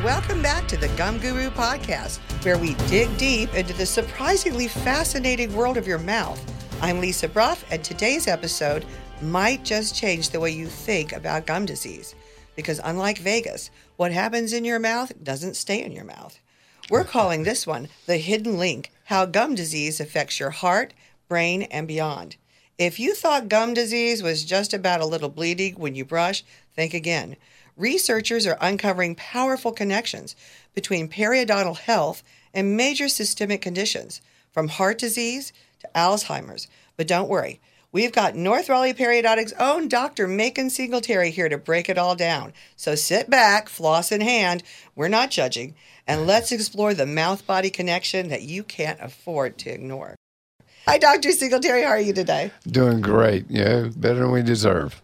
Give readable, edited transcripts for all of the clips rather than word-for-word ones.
welcome back to the Gum Guru Podcast, where we dig deep into the surprisingly fascinating world of your mouth. I'm Lisa Bruff, and today's episode might just change the way you think about gum disease. Because unlike Vegas, what happens in your mouth doesn't stay in your mouth. We're calling this one The Hidden Link, How Gum Disease Affects Your Heart, Brain, and Beyond. If you thought gum disease was just about a little bleeding when you brush, think again. Researchers are uncovering powerful connections between periodontal health and major systemic conditions, from heart disease to Alzheimer's. But don't worry, we've got North Raleigh Periodontics' own Dr. Macon Singletary here to break it all down. So sit back, floss in hand, we're not judging, and let's explore the mouth-body connection that you can't afford to ignore. Hi, Dr. Singletary. How are you today? Doing great. Better than we deserve.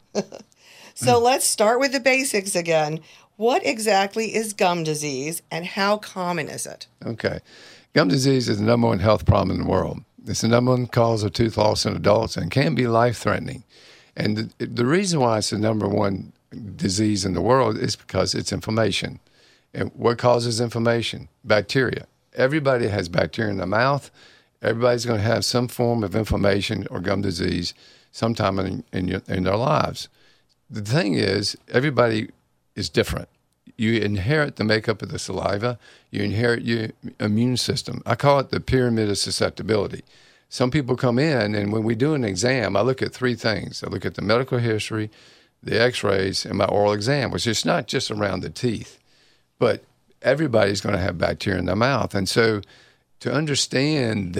So let's start with the basics again. What exactly is gum disease and how common is it? Okay. Gum disease is the number one health problem in the world. It's the number one cause of tooth loss in adults and can be life-threatening. And the reason why it's the number one disease in the world is because it's inflammation. And what causes inflammation? Bacteria. Everybody has bacteria in the mouth. Everybody's going to have some form of inflammation or gum disease sometime in their lives. The thing is, everybody is different. You inherit the makeup of the saliva. You inherit your immune system. I call it the pyramid of susceptibility. Some people come in, and when we do an exam, I look at three things. I look at the medical history, the x-rays, and my oral exam, which is not just around the teeth, but everybody's going to have bacteria in their mouth. And so to understand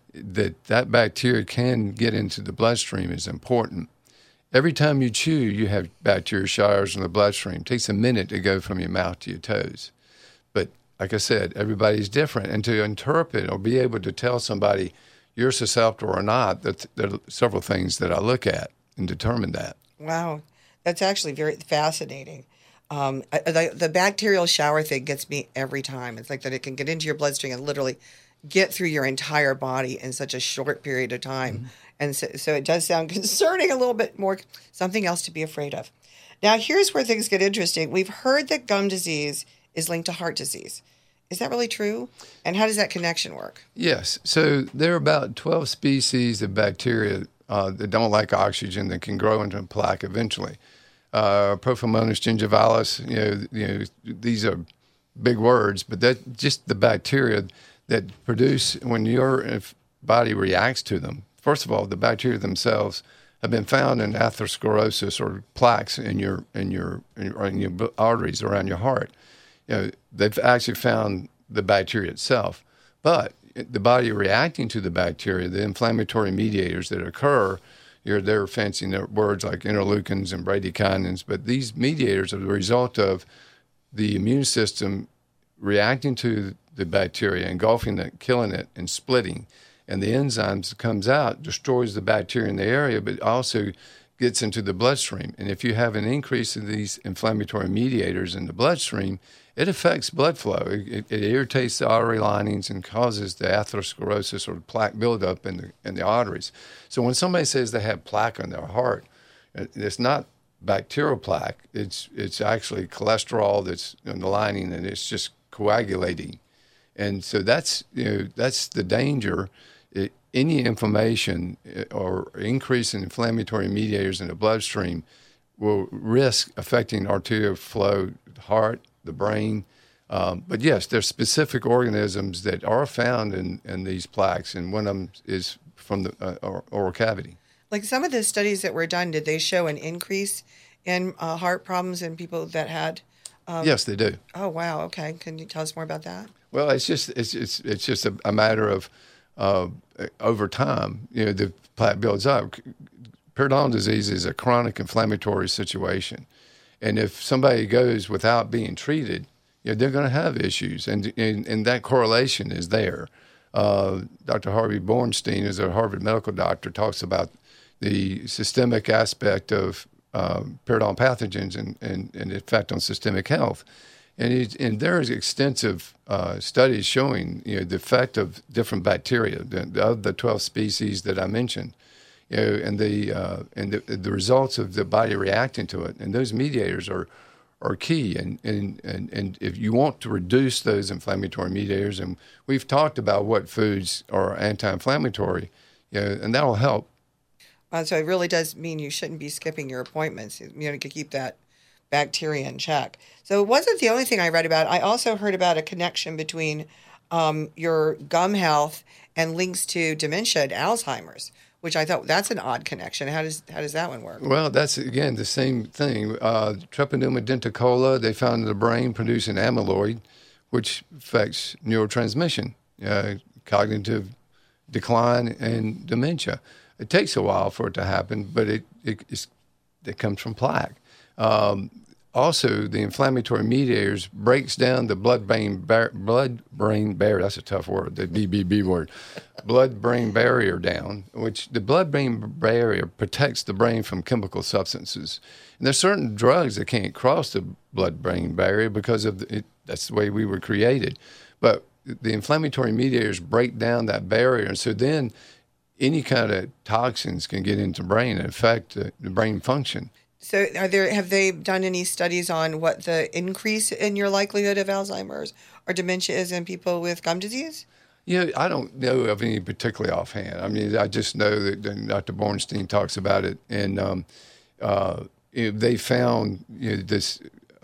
that bacteria can get into the bloodstream is important. Every time you chew, you have bacteria showers in the bloodstream. It takes a minute to go from your mouth to your toes. But like I said, everybody's different. And to interpret or be able to tell somebody you're susceptible or not, there are several things that I look at and determine that. Wow. That's actually very fascinating. The bacterial shower thing gets me every time. It's like that it can get into your bloodstream and literally get through your entire body in such a short period of time. Mm-hmm. And so it does sound concerning, a little bit more, something else to be afraid of. Now, here's where things get interesting. We've heard that gum disease is linked to heart disease. Is that really true? And how does that connection work? Yes. So there are about 12 species of bacteria that don't like oxygen that can grow into a plaque eventually. Prophomonas gingivalis, these are big words, but that's just the bacteria that produce when your body reacts to them. First of all, the bacteria themselves have been found in atherosclerosis or plaques in your arteries around your heart. They've actually found the bacteria itself, but the body reacting to the bacteria, the inflammatory mediators that occur, they're fancy words like interleukins and bradykinins, but these mediators are the result of the immune system reacting to the bacteria, engulfing it, killing it, and splitting. And the enzymes that comes out destroys the bacteria in the area, but also gets into the bloodstream. And if you have an increase in these inflammatory mediators in the bloodstream, it affects blood flow. It irritates the artery linings and causes the atherosclerosis or plaque buildup in the arteries. So when somebody says they have plaque on their heart, it's not bacterial plaque. It's actually cholesterol that's in the lining, and it's just coagulating. And so that's the danger. Any inflammation or increase in inflammatory mediators in the bloodstream will risk affecting arterial flow, the heart, the brain. But yes, there's specific organisms that are found in these plaques, and one of them is from the oral cavity. Like some of the studies that were done, did they show an increase in heart problems in people that had? Yes, they do. Oh, wow. Okay. Can you tell us more about that? Well, it's just a matter of over time, the plaque builds up. Periodontal disease is a chronic inflammatory situation. And if somebody goes without being treated, they're going to have issues. And that correlation is there. Dr. Harvey Bornstein, who's a Harvard medical doctor, talks about the systemic aspect of periodontal pathogens and the effect on systemic health. And there's extensive studies showing the effect of different bacteria, of the 12 species that I mentioned, and the results of the body reacting to it. And those mediators are are key. And if you want to reduce those inflammatory mediators, and we've talked about what foods are anti-inflammatory, and that'll help. So it really does mean you shouldn't be skipping your appointments, to keep that bacteria in check. So it wasn't the only thing I read about. I also heard about a connection between your gum health and links to dementia and Alzheimer's, which I thought that's an odd connection. How does that one work? Well, that's, again, the same thing. Treponema denticola, they found in the brain producing amyloid, which affects neurotransmission, cognitive decline, and dementia. It takes a while for it to happen, but it comes from plaque. Also, the inflammatory mediators breaks down the blood-brain barrier. That's a tough word, the BBB word. Blood-brain barrier down, which the blood-brain barrier protects the brain from chemical substances. And there's certain drugs that can't cross the blood-brain barrier because of that's the way we were created. But the inflammatory mediators break down that barrier, and so then any kind of toxins can get into the brain and affect the brain function. So have they done any studies on what the increase in your likelihood of Alzheimer's or dementia is in people with gum disease? I don't know of any particularly offhand. I mean, I just know that Dr. Bornstein talks about it, and they found this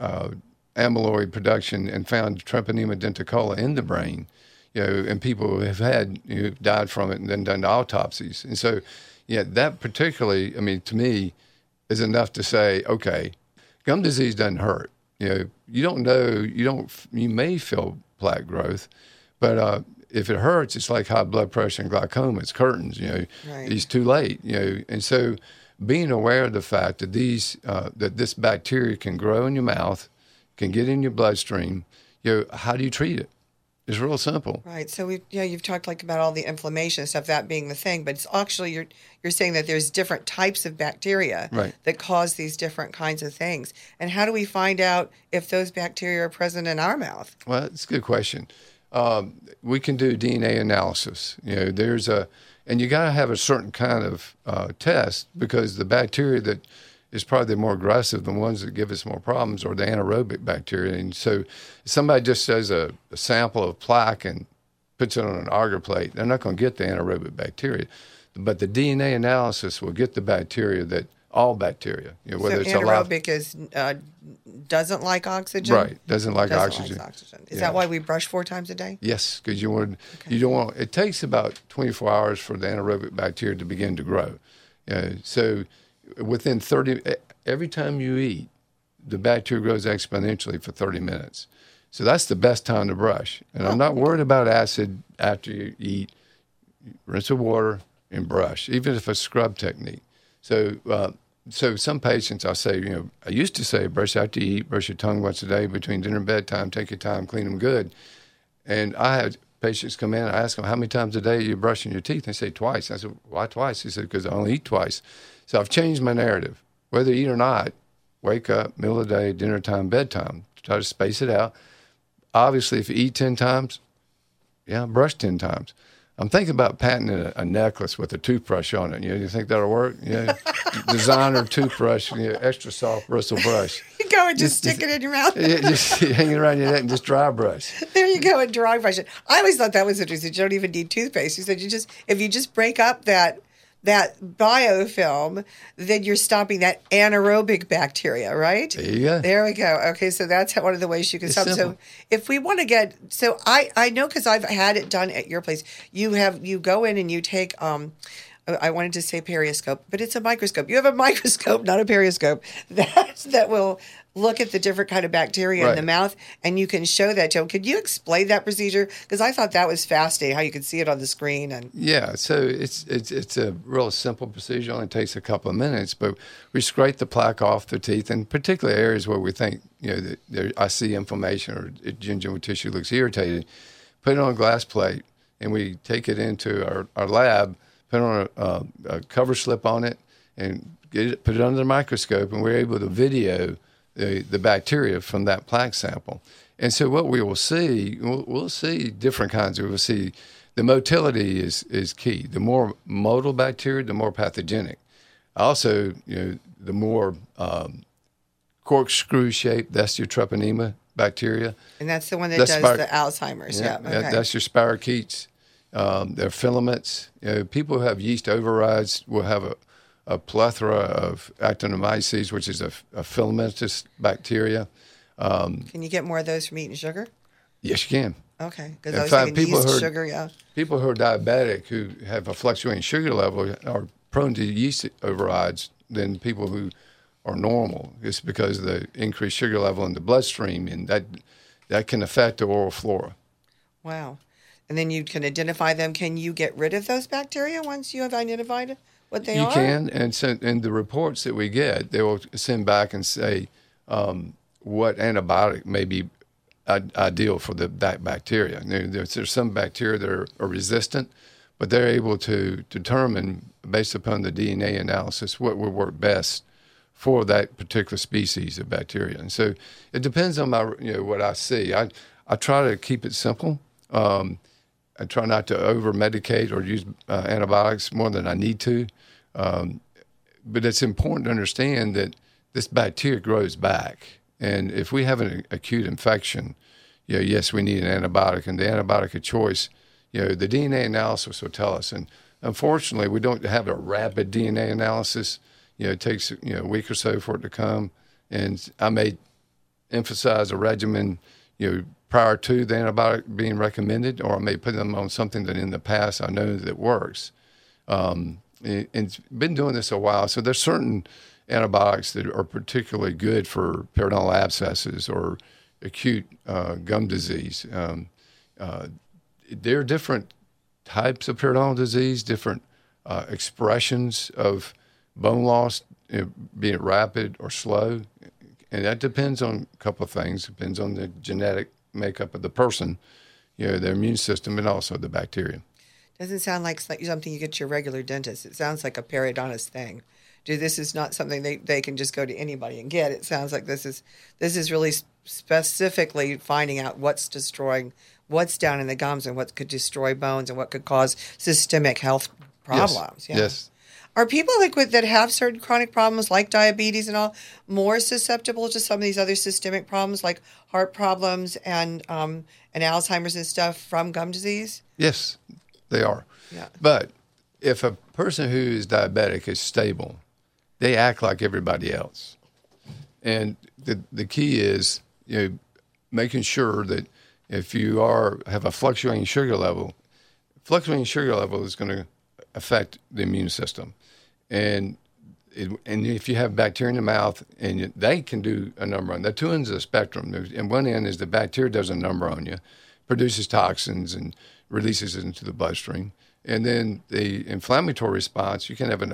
amyloid production and found Treponema denticola in the brain, and people who have had died from it and then done autopsies. And so, that particularly, I mean, to me, is enough to say, okay, gum disease doesn't hurt. You don't know, you may feel plaque growth, but if it hurts, it's like high blood pressure and glaucoma. It's curtains, Right. It's too late, And so being aware of the fact that that this bacteria can grow in your mouth, can get in your bloodstream, how do you treat it? It's real simple. Right. So you've talked about all the inflammation and stuff, that being the thing, but it's actually you're saying that there's different types of bacteria that cause these different kinds of things. And how do we find out if those bacteria are present in our mouth? Well, it's a good question. We can do DNA analysis. And you got to have a certain kind of test, because the bacteria that is probably more aggressive, the ones that give us more problems, are the anaerobic bacteria. And so if somebody just does a sample of plaque and puts it on an agar plate, they're not going to get the anaerobic bacteria. But the DNA analysis will get the bacteria all bacteria. Whether it's anaerobic is doesn't like oxygen? Right, doesn't like oxygen. Is that why we brush 4 times a day? Yes, because you don't want, it takes about 24 hours for the anaerobic bacteria to begin to grow. So within 30, every time you eat, the bacteria grows exponentially for 30 minutes. So that's the best time to brush. And I'm not worried about acid after you eat. Rinse with water and brush, even if it's a scrub technique. So some patients, I say, I used to say, brush after you eat, brush your tongue once a day between dinner and bedtime, take your time, clean them good. And I had patients come in, I ask them, how many times a day are you brushing your teeth? They say twice. I said, why twice? He said, because I only eat twice. So I've changed my narrative. Whether you eat or not, wake up, middle of the day, dinner time, bedtime. Try to space it out. Obviously, if you eat 10 times, brush 10 times. I'm thinking about patenting a necklace with a toothbrush on it. You think that'll work? Designer toothbrush, extra soft bristle brush. You go and just stick it in your mouth. Just hang it around your neck and just dry brush. There you go, and dry brush it. I always thought that was interesting. You don't even need toothpaste. You said if you just break up that biofilm, then you're stopping that anaerobic bacteria, right? There you go. There we go. Okay, so that's one of the ways you can stop. Simple. So if we want to I know, because I've had it done at your place. You go in and you take I wanted to say periscope, but it's a microscope. You have a microscope, not a periscope, that will look at the different kind of bacteria in the mouth, and you can show that to them. Could you explain that procedure? Because I thought that was fascinating, how you could see it on the screen. So it's a real simple procedure. It only takes a couple of minutes, but we scrape the plaque off the teeth, and particularly areas where we think, I see inflammation or gingival tissue looks irritated, put it on a glass plate, and we take it into our lab, put on a cover slip on it, and put it under the microscope, and we're able to video the bacteria from that plaque sample. And so what we will see, we'll see different kinds. We'll see the motility is key. The more motile bacteria, the more pathogenic. Also, the more corkscrew shape, that's your Treponema bacteria. And that's the one that does the Alzheimer's. Yeah. Okay. That's your spirochetes. Their filaments. People who have yeast overrides will have a plethora of Actinomyces, which is a filamentous bacteria. Can you get more of those from eating sugar? Yes, you can. Okay. Because I was thinking yeast sugar, yeah. People who are diabetic, who have a fluctuating sugar level, are prone to yeast overrides than people who are normal. It's because of the increased sugar level in the bloodstream, and that can affect the oral flora. Wow. And then you can identify them. Can you get rid of those bacteria once you have identified what they are? You can, and so in the reports that we get, they will send back and say what antibiotic may be ideal for that bacteria. There's some bacteria that are resistant, but they're able to determine, based upon the DNA analysis, what would work best for that particular species of bacteria. And so it depends on what I see. I try to keep it simple. I try not to over-medicate or use antibiotics more than I need to. But it's important to understand that this bacteria grows back. And if we have an acute infection, yes, we need an antibiotic. And the antibiotic of choice, the DNA analysis will tell us. And unfortunately, we don't have a rapid DNA analysis. It takes a week or so for it to come. And I may emphasize a regimen, prior to the antibiotic being recommended, or I may put them on something that in the past I know that works. And been doing this a while, so there's certain antibiotics that are particularly good for periodontal abscesses or acute gum disease. There are different types of periodontal disease, different expressions of bone loss, being rapid or slow, and that depends on a couple of things. It depends on the genetic makeup of the person, their immune system, and also the bacteria. Doesn't sound like something you get to your regular dentist. It sounds like a periodontist thing. This is not something they can just go to anybody and get. It sounds like this is really specifically finding out what's destroying, what's down in the gums, and what could destroy bones and what could cause systemic health problems. Yes. Are people that have certain chronic problems like diabetes and all more susceptible to some of these other systemic problems like heart problems and Alzheimer's and stuff from gum disease? Yes, they are. Yeah. But if a person who is diabetic is stable, they act like everybody else. And the key is making sure that if you have a fluctuating sugar level is going to affect the immune system. And if you have bacteria in the mouth, and they can do a number on the two ends of the spectrum. And one end is the bacteria does a number on you, produces toxins and releases it into the bloodstream. And then the inflammatory response, you can have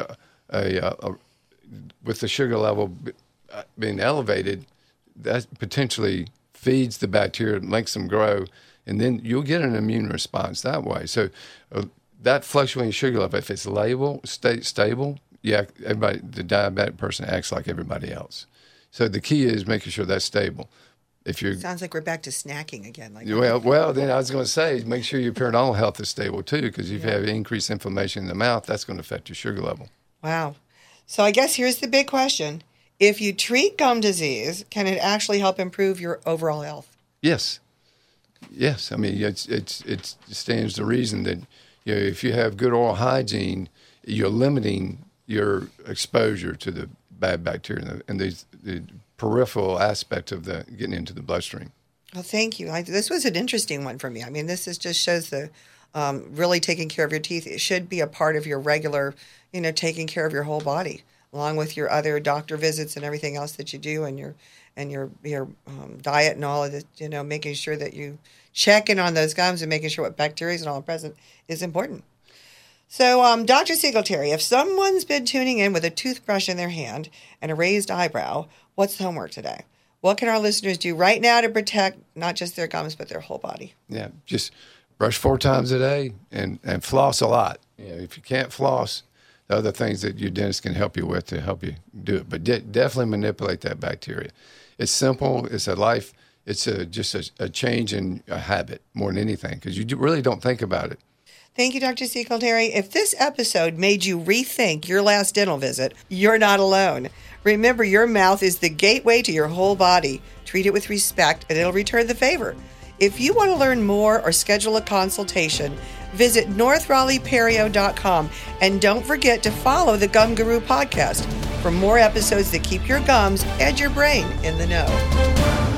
with the sugar level being elevated, that potentially feeds the bacteria, makes them grow, and then you'll get an immune response that way. So that fluctuating sugar level, if it's stable, the diabetic person acts like everybody else. So the key is making sure that's stable. Sounds like we're back to snacking again. Well, then I was going to say, make sure your periodontal health is stable too, because if you have increased inflammation in the mouth, that's going to affect your sugar level. Wow. So I guess here's the big question. If you treat gum disease, can it actually help improve your overall health? Yes. I mean, it stands to reason that if you have good oral hygiene, you're limiting your exposure to the bad bacteria and the peripheral aspect of getting into the bloodstream. Well, thank you. This was an interesting one for me. I mean, this just shows the really taking care of your teeth. It should be a part of your regular, taking care of your whole body, along with your other doctor visits and everything else that you do, and your diet and all of it. Making sure that you check in on those gums and making sure what bacteria and all are present is important. So, Dr. Singletary, if someone's been tuning in with a toothbrush in their hand and a raised eyebrow, what's the homework today? What can our listeners do right now to protect not just their gums, but their whole body? Yeah, just brush 4 times a day and floss a lot. If you can't floss, the other things that your dentist can help you with to help you do it. But definitely manipulate that bacteria. It's simple. It's just a change in a habit more than anything, because you really don't think about it. Thank you, Dr. Singletary. If this episode made you rethink your last dental visit, you're not alone. Remember, your mouth is the gateway to your whole body. Treat it with respect and it'll return the favor. If you want to learn more or schedule a consultation, visit northraleigh.perio.com and don't forget to follow the Gum Guru podcast for more episodes that keep your gums and your brain in the know.